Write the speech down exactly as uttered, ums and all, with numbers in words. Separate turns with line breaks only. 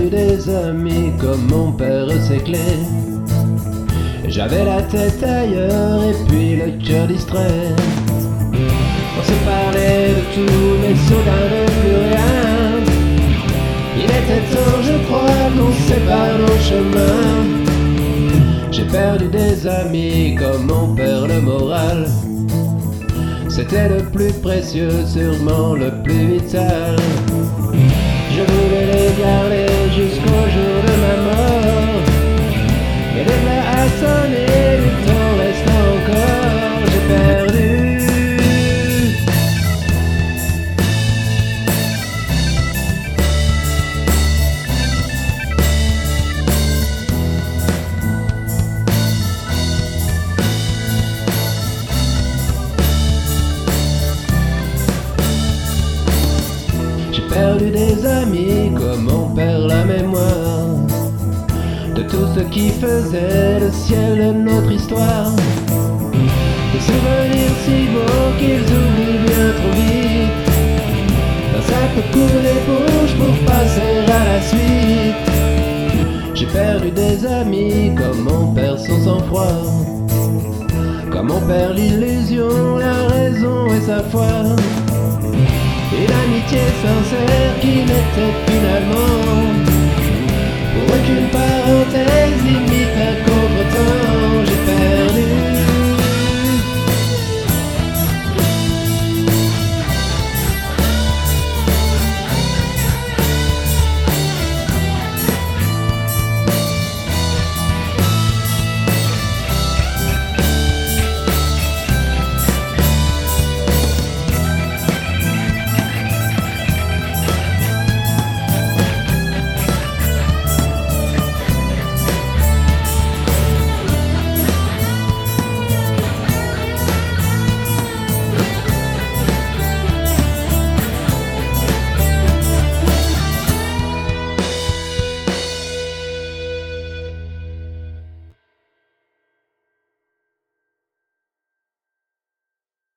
perdu des amis comme mon père ses clés. J'avais la tête ailleurs et puis le cœur distrait. On se parlait de tout mais soudain de plus rien. Il était temps, je crois, qu'on sépare nos chemins. J'ai perdu des amis comme on perd le moral. C'était le plus précieux, sûrement le plus vital. Je voulais les garder jusqu'au jour de ma mort. Et l'éclat a sonné, du temps reste encore. J'ai perdu. Perdu des amis comme on perd la mémoire de tout ce qui faisait le ciel de notre histoire. Des souvenirs si beaux qu'ils oublient bien trop vite. Dans ça peut couler bouche pour passer à la suite. J'ai perdu des amis comme on perd son sang-froid, comme on perd l'illusion, la raison et sa foi. Et l'amitié sincère qui n'était finalement pour aucune parenthèse.